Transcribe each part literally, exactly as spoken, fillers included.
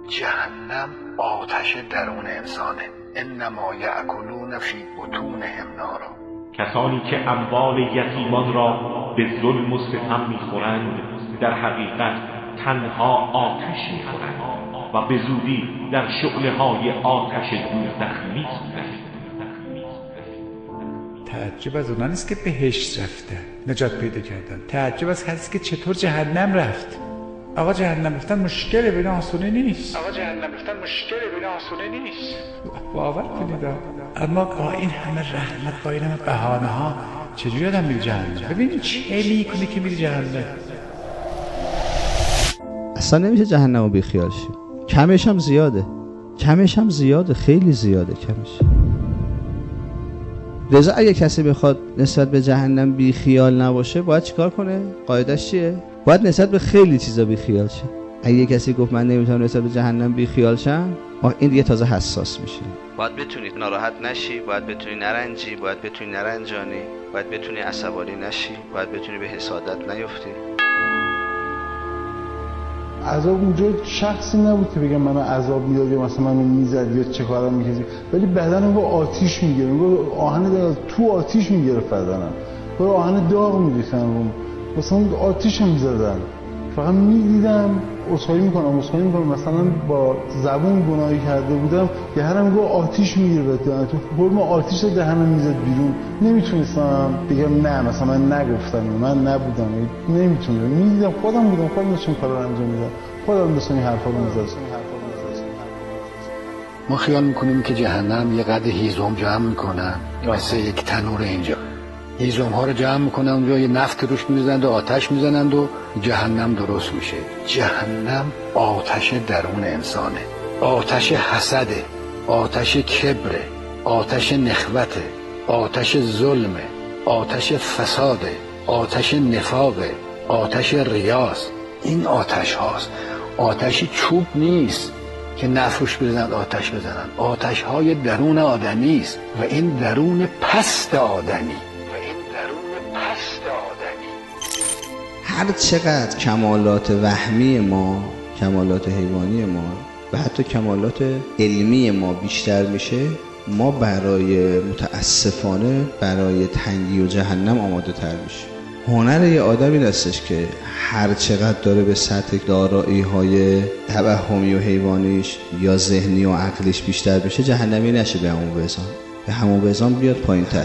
جهنم آتش درون انسانه. انما یأکلون فی بطونهم نارا. کسانی که اموال یتیمان را به ظلم و ستم میخورند در حقیقت تنها آتش میخورند و به زودی در شعله‌های آتش دوزخ میسوزند. تعجب از اونان است که بهشت رفتن، نجات پیدا کردن. تعجب از هست که چطور جهنم رفت. آقا جهنم رفتن مشکله، بین آسونه نیست. آقا جهنم رفتن مشکله، بین آسونه نیست. باور کنید. اما با این همه رحمت، با این همه بهانه ها چجوری آدم میره جهنم؟ ببینید چه میکنه که میره جهنم. اصلا نمیشه جهنم رو بیخیال شیم. کمش هم زیاده، کمش هم زیاده، خیلی زیاده کمش. لذا اگه کسی بخواد نسبت به جهنم بی خیال نباشه باید چیکار کنه؟ قاعدش چیه؟ باید نسبت به خیلی چیزا بی خیال شه. اگه کسی گفت من نمیتونم نسبت به جهنم بی خیال شم، این دیگه تازه حساس میشه. باید بتونی ناراحت نشی، باید بتونی نرنجی، باید بتونی نرنجانی، باید بتونی عصبانی نشی، باید بتونی به حسادت نیفتی. عذاب اونجا شخصی نبود که بگم منو عذاب میداد یا مثلا منو میزد یا چه کارا میکردی، ولی بدنم با آتیش میگیره، با آهن تو آتیش میگیره بدنم، با آهن داغ میریختن، مثلا آتیش میزدن. فقط میدیدم عذرخواهی میکنم عذرخواهی میکنم مثلا با زبون گناهی کرده بودم یه هرم با آتیش میگیره بدن، تو فرم آتیش دهنم میزد بیرون. نمیتونستم بگم نه مثلا من نگفتم من نبودم، نمیتونم. میدیدم خودم بودم، خودم داشتم کارو انجام میدادم، خودم داشتم این حرفا رو میزدم. ما خیال میکنیم که جهنم یه قد هیزم جمع میکنن مثل یک تنور. اینجا هیزم ها رو جمع میکنن اونجا، یه نفت روش میزنند و آتش میزنند و جهنم درست میشه. جهنم آتش درون انسانه، آتش حسده، آتش کبره، آتش نخوته، آتش ظلمه، آتش فساده، آتش نفاقه، آتش ریاست. این آتش هاست. آتش چوب نیست که نفروش بزنند آتش بزنند. آتش های درون آدمی است و این درون پست آدمی هر چقدر کمالات وهمی ما، کمالات حیوانی ما و حتی کمالات علمی ما بیشتر میشه، ما برای متاسفانه برای تنگی و جهنم آماده تر میشه. هنر یه آدمی هستش که هر چقدر داره به سطح دارایی های توهمی و حیوانیش یا ذهنی و عقلیش بیشتر بشه، جهنمی نشه به همون وزان، به همون وزان بیاد پایین تر.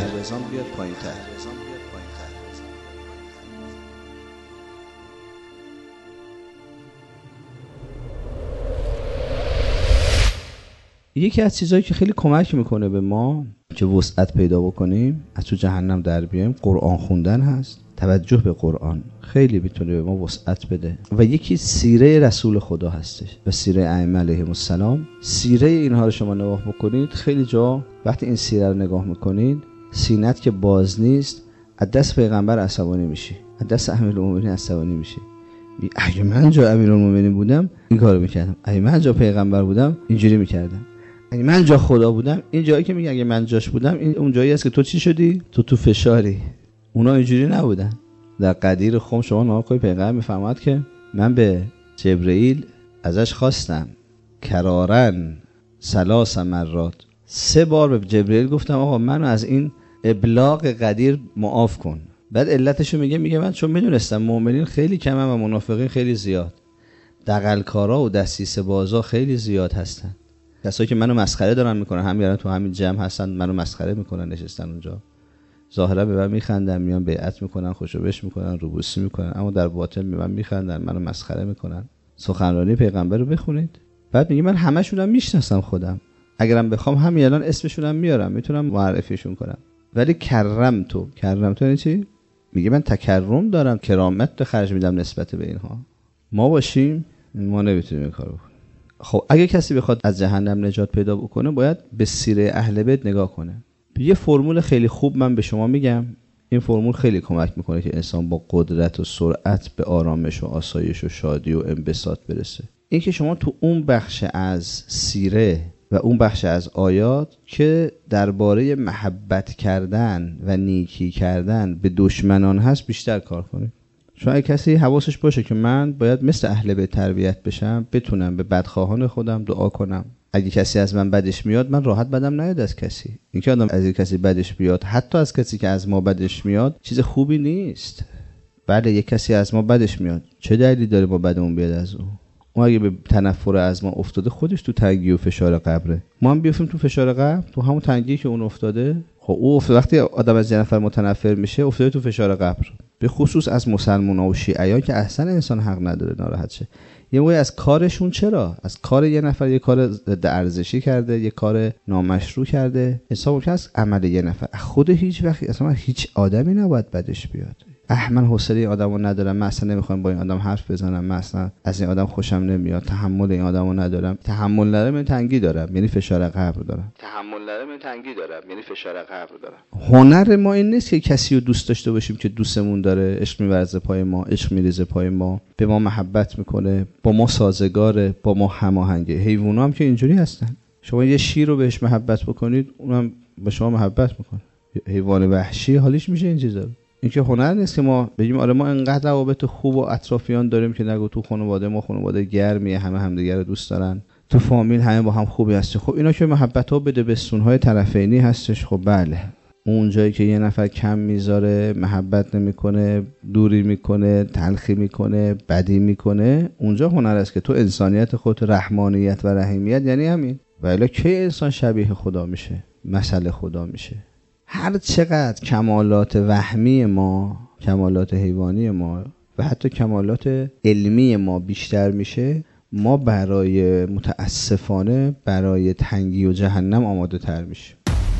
یکی از چیزایی که خیلی کمک میکنه به ما که وسعت پیدا بکنیم از تو جهنم در بیایم، قرآن خوندن هست. توجه به قرآن خیلی میتونه به ما وسعت بده. و یکی سیره رسول خدا هستش و سیره ائمه علیهم السلام. سیره اینها رو شما نگاه بکنید، خیلی جا وقتی این سیره رو نگاه میکنید، سینت که باز نیست، از دست پیغمبر عصبانی میشی، از دست امیرالمومنین عصبانی میشی. اگه من جا امیرالمومنین بودم این کارو میکردم، اگه من جا پیغمبر بودم اینجوری میکردم، اگه من جا خدا بودم. این جایی که میگه اگه من جاش بودم، این اون جایی است که تو چی شدی؟ تو تو فشاری. اونا اینجوری نبودن. در قدیر خم شما نگاه کنید، پیغمبر میفرماد که من به جبرئیل ازش خواستم کرارن ثلاث مرات، سه بار به جبرئیل گفتم آقا منو از این ابلاغ قدیر معاف کن. بعد علتشو میگه میگه من چون میدونستم مؤمنین خیلی کمن و منافقین خیلی زیاد، دغلکارا و دسیسه بازا خیلی زیاد هستن. کسایی که منو مسخره دارن میکنن، همین الان تو همین جمع هستن منو مسخره میکنن، نشستن اونجا، ظاهرا به من میخندن، میان بیعت میکنن، خوشوبش میکنن، روبوسی میکنن، اما در باطن به من میخندن، منو مسخره میکنن. سخنرانی پیغمبر رو بخونید. بعد میگه من همشونم میشناسم خودم، اگرم بخوام همین الان اسمشونم میارم، میتونم معرفیشون کنم. ولی کرم تو کرم تو یعنی چی؟ میگه من تکرم دارم، کرامت رو خرج میدم نسبت به اینها. ما باشیم ما نمیتونیم این کارو بکنیم. خب اگه کسی بخواد از جهنم نجات پیدا بکنه، باید به سیره اهل بیت نگاه کنه. یه فرمول خیلی خوب من به شما میگم، این فرمول خیلی کمک میکنه که انسان با قدرت و سرعت به آرامش و آسایش و شادی و انبساط برسه. این که شما تو اون بخش از سیره و اون بخش از آیات که درباره محبت کردن و نیکی کردن به دشمنان هست بیشتر کار کنید. شما کسی حواسش باشه که من باید مثل اهل بیت تربیت بشم، بتونم به بدخواهان خودم دعا کنم. اگه کسی از من بدش میاد، من راحت بدم نیاد از کسی. اینکه آدم از کسی بدش بیاد، حتی از کسی که از ما بدش میاد، چیز خوبی نیست. بله یک کسی از ما بدش میاد، چه دلیلی داره ما بدمون بیاد از اون؟ اون اگه به تنفر از ما افتاده، خودش تو تنگی و فشار قبره. ما هم بیافتیم تو فشار قبر، تو همون تنگی که اون افتاده. خب او افتاد، وقتی آدم از یه نفر متنفر میشه، افتاده تو فشار قبر. به خصوص از مسلمان‌ها و شیعیان که اصلا انسان حق نداره ناراحت شه. یه موقعی از کارشون، چرا از کار یه نفر یه کار ضد ارزشی کرده، یه کار نامشروع کرده، حساب می‌کنه از عمل یه نفر. خود هیچ وقت اصلا هیچ آدمی نباید بدش بیاد. من حوصله این آدمو ندارم، من اصلا نمیخوام با این آدم حرف بزنم، من اصلا از این آدم خوشم نمیاد، تحمل این آدمو ندارم. تحمل ندارم یعنی تنگی دارم، یعنی فشار قبر دارم. تحمل ندارم یعنی تنگی دارم، یعنی فشار قبر دارم. هنر ما این نیست که کسی رو دوست داشته باشیم که دوستمون داره، عشق می‌ورزه پای ما، عشق می‌ریزه پای ما، به ما محبت میکنه، با ما سازگاره، با ما هماهنگه. حیونا هم که اینجوری هستن. شما یه شیر رو بهش محبت بکنید، اونم به شما محبت میکنه. حیوان وحشی حالیش میشه این چیزا. این که هنر نیست که ما بگیم آره ما انقدر روابط خوب و اطرافیان داریم که نگو تو خانواده ما خانواده گرمیه، همه همدیگه رو دوست دارن، تو فامیل همه با هم خوبی هستن. خب اینا که محبت ها بده بستونهای طرفینی هستش. خب بله، اون جایی که یه نفر کم میذاره، محبت نمیکنه، دوری میکنه، تلخی میکنه، بدی میکنه، اونجا هنر است که تو انسانیت خودت، رحمانیت و رحیمیت، یعنی همین. ولی کی انسان شبیه خدا میشه، مثل خدا میشه؟ هر چقدر کمالات وهمی ما، کمالات حیوانی ما و حتی کمالات علمی ما بیشتر میشه، ما برای متاسفانه برای تنگی و جهنم آماده تر میشیم.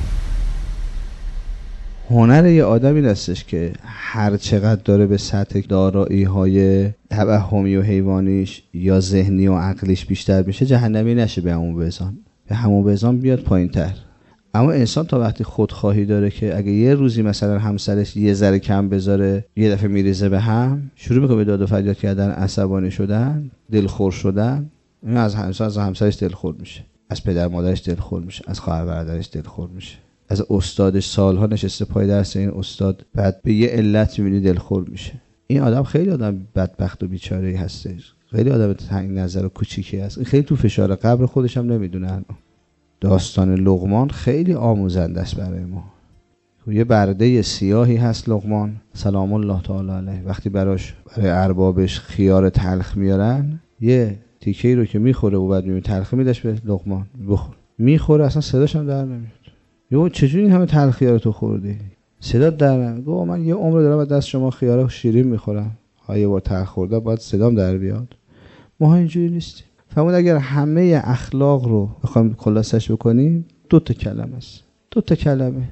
هنر یه آدمی هستش که هر چقدر داره به سطح دارایی‌های توهمی و حیوانیش یا ذهنی و عقلیش بیشتر میشه، جهنمی نشه به همون وزان، به همون وزان بیاد پایین‌تر. اما انسان تا وقتی خودخواهی داره که اگه یه روزی مثلا همسرش یه ذره کم بذاره، یه دفعه میریزه به هم، شروع میکنه به داد و فریاد کردن، عصبانی شدن، دلخور شدن. این از همسر از همسرش دلخور میشه، از پدر مادرش دلخور میشه، از خواهر برادرش دلخور میشه، از استادش سالها نشسته پای درس این استاد، بعد به یه علت میبینی دلخور میشه. این آدم خیلی آدم بدبخت و بیچاره‌ای هستش، خیلی آدم تنگ نظر و کوچیکی هست. این خیلی تو فشار قبر خودش هم نمیدونه. داستان لقمان خیلی آموزنده است برای ما. یه برده سیاهی هست لقمان سلام الله تعالی علیه، وقتی براش برای اربابش خیار تلخ میارن، یه تیکه‌ای رو که میخوره و بعد میبینه تلخ میدش به لقمان بخور، میخوره اصلا صداش هم در نمیاد. یهو چجوری این همه تلخ خیار تو خوردی؟ صدا در نمیاد. گفت من یه عمر دارم از دست شما خیار شیرین میخورم، ها یه بار تلخ خوردم باید صدام در بیاد. ما اینجوری نیستیم. فرمود اگر همه اخلاق رو بخوایم خلاصش بکنیم، دو تا کلمه است. دو تا کلمه.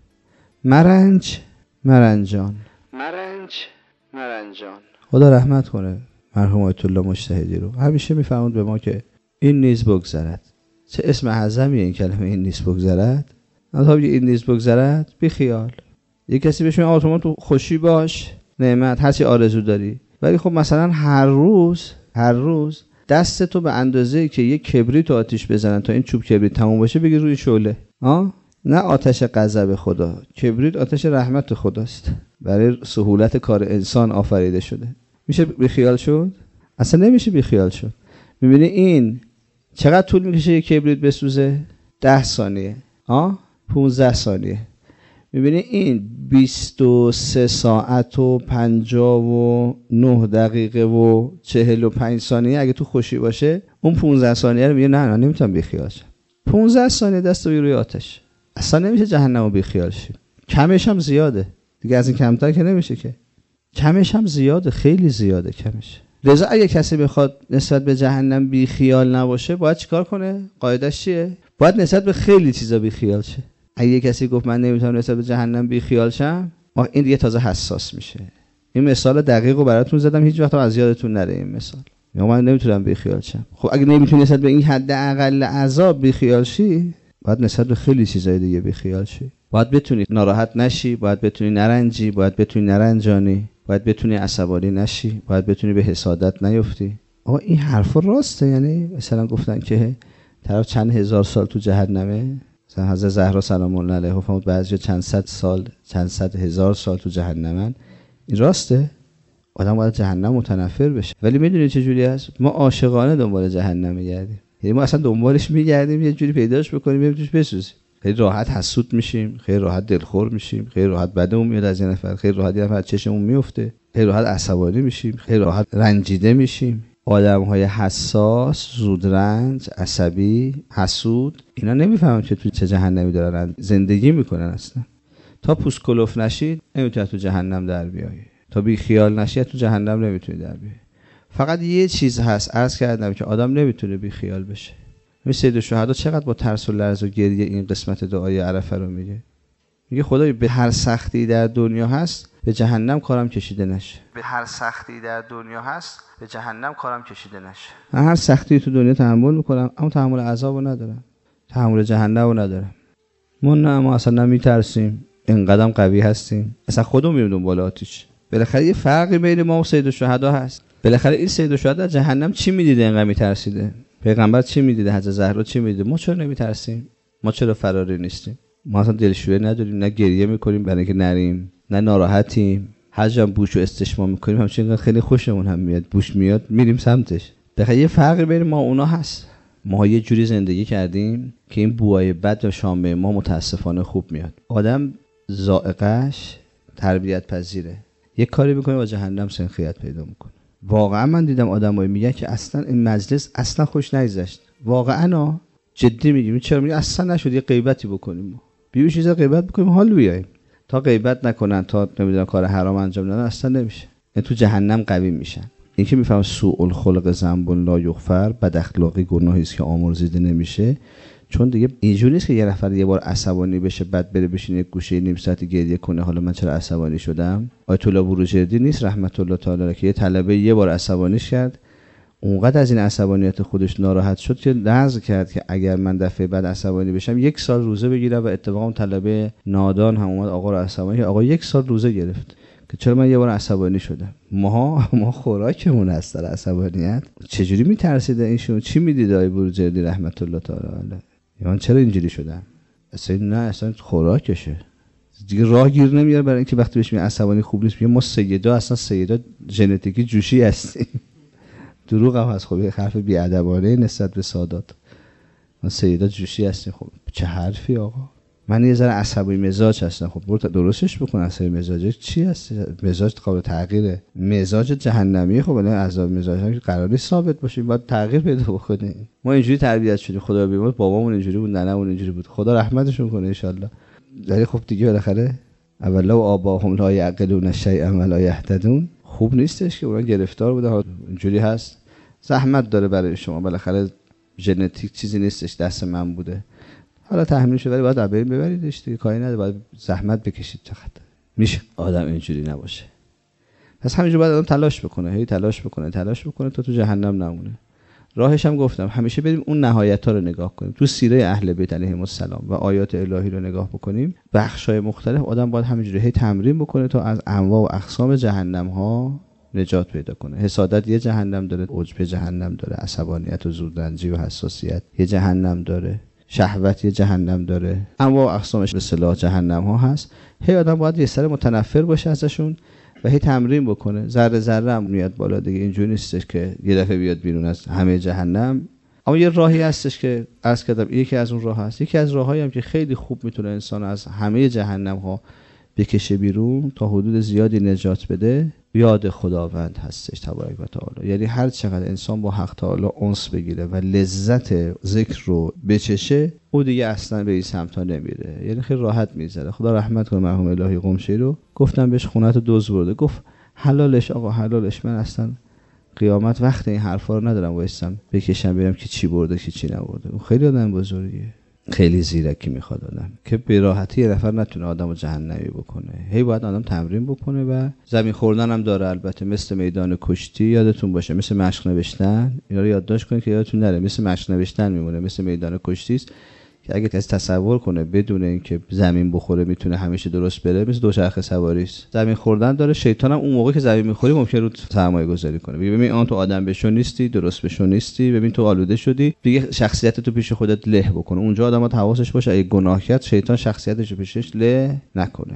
مرنج، مرنجان. مرنج، مرنجان. خدا رحمت کنه مرحوم آیت الله مجتهدی رو. همیشه میفرمود به ما که این نیز بگذرد. چه اسم اعظمیه این کلمه، این نیز بگذرد. البته این نیز بگذرد، بی خیال. یک کسی بهش میگه آقا تو خوشی باش، نعمت، هر چی آرزو داری. ولی خب مثلا هر روز، هر روز دست تو به اندازه‌ای که یک کبریت آتیش بزنن تا این چوب کبریت تموم بشه بگیر روی شعله. ها؟ نه آتش غضب خدا. کبریت آتش رحمت خداست. برای سهولت کار انسان آفریده شده. میشه بی خیال شد؟ اصلا نمیشه بی خیال شد. میبینی این چقدر طول میکشه یک کبریت بسوزه؟ ده ثانیه. ها؟ پانزده ثانیه. میبینی این بیست و سه ساعت و پنجاه و نه دقیقه و چهل و پنج ثانیه اگه تو خوشی باشه، اون پانزده ثانیه رو میگه نه نه نمیتونم بیخیال شم. پانزده ثانیه دست روی آتش. اصلا نمیشه جهنمو بیخیال شی. کمش هم زیاده. دیگه از این کمتر که نمیشه که. کمش هم زیاده، خیلی زیاده کمش. لذا اگه کسی بخواد نسبت به جهنم بیخیال نباشه، باید چیکار کنه؟ قاعدش چیه؟ باید نسبت به خیلی چیزا بیخیال شه. اگه کسی گفت من نمیتونم نسبت به جهنم بی خیال شم، این دیگه تازه حساس میشه. این مثال دقیق رو براتون زدم، هیچ وقت از یادتون نره این مثال. یا من نمیتونم بی خیال شم. خب اگه نمیتونی نسبت به این حد اقل عذاب بی خیال شی، باید نسبت به خیلی چیزای دیگه بی خیال شی. باید بتونی ناراحت نشی، باید بتونی نرنجی، باید بتونی نرنجانی، باید بتونی عصبانی نشی، باید بتونی به حسادت نیفتی. آقا این حرفا راسته؟ یعنی مثلا گفتن که طرف چند هزار سال تو جهنمه، مثلا حضرت زهرا سلام الله علیها فرمود بعضی چند صد سال، چند صد هزار سال تو جهنمن. این راسته؟ آدم باید جهنم متنفر بشه. ولی میدونید چه جوری است؟ ما عاشقانه دنبال جهنم میگردیم. یعنی ما اصلا دنبالش میگردیم یه جوری پیداش بکنیم بریم توش بسوزیم. خیلی راحت حسود میشیم، خیلی راحت دلخور میشیم، خیلی راحت بدمون میاد از یه نفر، خیلی راحت یه نفر چشمون میفته، خیلی راحت عصبانی میشیم، خیلی راحت رنجیده میشیم. آدم‌های حساس، زودرنج، عصبی، حسود، اینا نمیفهمن که تو چه جهنمی دارن زندگی میکنن. اصلا تا پوست کلوف نشید نمیتونی تو جهنم در بیای، تا بی خیال نشید تو جهنم نمیتونی در بیای. فقط یه چیز هست، عرض کردم که آدم نمیتونه بی خیال بشه. مثل سید الشهدا چقدر با ترس و لرز و گریه این قسمت دعای عرفه رو میگه. میگه خدای به هر سختی در دنیا هست به جهنم کارم کشیده نشه. به هر سختی در دنیا هست به جهنم کارم کشیده نشه. من هر سختی تو دنیا تحمل میکنم اما تحمل عذابو ندارم، تحمل جهنمو ندارم. ما نه، ما اصلا نمیترسیم، اینقدرم قوی هستیم، اصلا خودمون میریم دنبال آتش. بالاخره یه فرقی بین ما و سید الشهدا هست. بالاخره این سید الشهدا جهنم چی میدیده اینقدر میترسیده؟ پیغمبر چی میدیده؟ حضرت زهرا چی میدیده؟ ما چرا نمیترسیم؟ ما چرا فراری نیستیم؟ ما اصلا دلشویی نداریم، نه گریه میکنیم برای اینکه نریم، نه ناراحتیم. هر جا بوش و استشمام میکنیم همچنین خیلی خوشمون هم میاد، بوش میاد میریم سمتش. بخاطر یه فرقی بین ما و اونا هست. ما یه جوری زندگی کردیم که این بوهای بد و شامه ما متاسفانه خوب میاد. آدم ذائقه‌اش تربیت پذیره، یه کاری میکنه با جهنم سنخیت پیدا میکنه. واقعا من دیدم آدمایی میگن که اصلا این مجلس اصلا خوش نگذشت. واقعا جدی میگیم. چرا میگه اصلا نشد یه غیبتی بکنیم؟ ما بیو چیزا غیبت بکنیم حال بیایم. تا غیبت نکنن، تا نمیدونم کار حرام انجام ندن، اصلا نمیشه. یعنی تو جهنم قوی میشن. این که میفهم سوء الخلق ذنب لا یغفر، بد اخلاقی گناهی است که آمرزیده نمیشه. چون دیگه اینجوری نیست که یه نفر یه بار عصبانی بشه بعد بره بشینه یک گوشه نیم ساعت گریه کنه حالا من چرا عصبانی شدم. آیت الله بروجردی نیست رحمت الله تعالی علیه که یه طلبه یه بار عصبانیش کرد، اونقدر از این عصبانیت خودش ناراحت شد که نذر کرد که اگر من دفعه بعد عصبانی بشم یک سال روزه بگیرم. و اتفاقا اون طلبه نادان هم اومد آقا رو عصبانی، آقا یک سال روزه گرفت که چرا من یه بار عصبانی شدم. ما ما خوراکمون هست در عصبانیت. چجوری میترسیده اینشون؟ چی میدید آیت بروجردی رحمت الله تعالی علیه؟ من چرا اینجوری شدم؟ اصلا نه، اصلا خوراکشه دیگه. راه گیر نمیاره برای اینکه وقتی بهش میگه عصبانی خوب نیست میگه ما سیدا اصلا سیدا ژنتیکی جوشی هستیم. دروغ هم هست. خب یه حرف بی‌ادبانه نسبت به سادات. ما سیدا جوشی هستیم. خب چه حرفی آقا؟ من یه ذره عصبی مزاج هستم. خب برو درستش بکن. عصبی مزاج چی هست؟ مزاج قابل تغییره. مزاج جهنمی خب الان عذاب مزاج هم قرار نیست ثابت باشه، باید تغییر پیدا بکنه. ما اینجوری تربیت شدیم، خدا بیامرز. بابامون اینجوری بود، ننه‌مون اینجوری بود، خدا رحمتشون کنه ان شاء الله. ولی خب دیگه بالاخره اولا و آباهم لا یعقلون شیئا ولا یهتدون. خوب نیستش که اون گرفتار بوده. اینجوری هست، زحمت داره برای شما. بالاخره ژنتیک چیزی نیستش دست من بوده، حالا تحمیل شده ولی باید عبری ببریدش دیگه، کاری نداره، باید زحمت بکشید. چقدر میشه آدم اینجوری نباشه. پس همینجوری باید آدم تلاش بکنه، هی تلاش بکنه تلاش بکنه تا تو جهنم نمونه. راهش هم گفتم همیشه بریم اون نهایت‌ها رو نگاه کنیم. تو سیره اهل بیت علیهم السلام و آیات الهی رو نگاه بکنیم، بخش‌های مختلف آدم باید همینجوری هی تمرین بکنه تا از انواع و اقسام جهنم‌ها نجات پیدا کنه. حسادت یه جهنم داره، عجب جهنم داره، عصبانیت و زودرنجی و حساسیت یه جهنم داره، شهوت یه جهنم داره، انواع و اقسامش به اصطلاح جهنم ها هست. هی آدم باید یه سر متنفر باشه ازشون و هی تمرین بکنه. ذره ذره هم میاد بالا دیگه. اینجوری نیستش که یه دفعه بیاد بیرون از همه جهنم. اما یه راهی هستش که عرض کردم یکی از اون راه هست. یکی از راهایی هم که خیلی خوب میتونه انسان از همه جهنم ها بکشه بیرون تا حدود زیادی نجات بده، یاد خداوند هستش تبارک و تعالی. یعنی هر چقدر انسان با حق تعالی انس بگیره و لذت ذکر رو بچشه، او دیگه اصلا به این سمت ها نمیره، یعنی خیلی راحت میذاره. خدا رحمت کنه مرحوم الهی قمشی رو. گفتم بهش خونت دوز برده، گفت حلالش آقا حلالش. من اصلا قیامت وقت این حرفا رو ندارم وایسم بکشم ببینم که چی برده که چی نبرده. اون خیلی آدم بزرگیه، خیلی زیرکی میخواد آدم که به راحتی یه نفر نتونه آدمو جهنمی بکنه. هی باید آدم تمرین بکنه و زمین خوردن هم داره البته، مثل میدان کشتی یادتون باشه، مثل مشق نوشتن. اینا رو یادداشت کنید که یادتون نره. مثل مشق نوشتن میمونه، مثل میدان کشتی است که اگه کسی تصور کنه بدون اینکه زمین بخوره میتونه همیشه درست بره، مثل دوچرخه سواری است. زمین خوردن داره. شیطان هم اون موقع که زمین میخوری ممکنه رو سرمایه گذاری کنه. ببین آن تو آدم بشو نیستی، درست بشو نیستی، ببین تو آلوده شدی، دیگه شخصیت تو پیش خودت له بکنه. اونجا آدم حواسش باشه اگه گناه کرد شیطان شخصیتش رو پیشش له نکنه.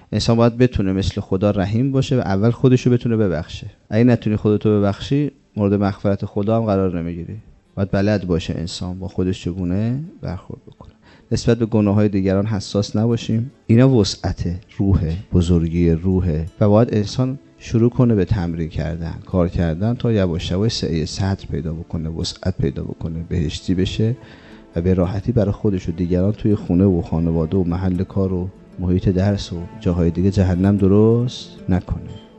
انسان باید بتونه مثل خدا رحیم باشه و اول خودشو بتونه ببخشه. اگه نتونی خودتو ببخشی مورد مغفرت خدا هم قرار نمیگیری. باید بلد باشه انسان با خودش چگونه برخورد بکنه. نسبت به گناه‌های دیگران حساس نباشیم. اینا وسعت روحه، بزرگی روحه و باید انسان شروع کنه به تمرین کردن، کار کردن تا یواش یواش سعی صدر پیدا بکنه، وسعت پیدا بکنه، بهشتی بشه و به راحتی برای خودش و دیگران توی خونه و خانواده و محل کار و محیط درس و جاهای دیگه جهنم درست نکنه.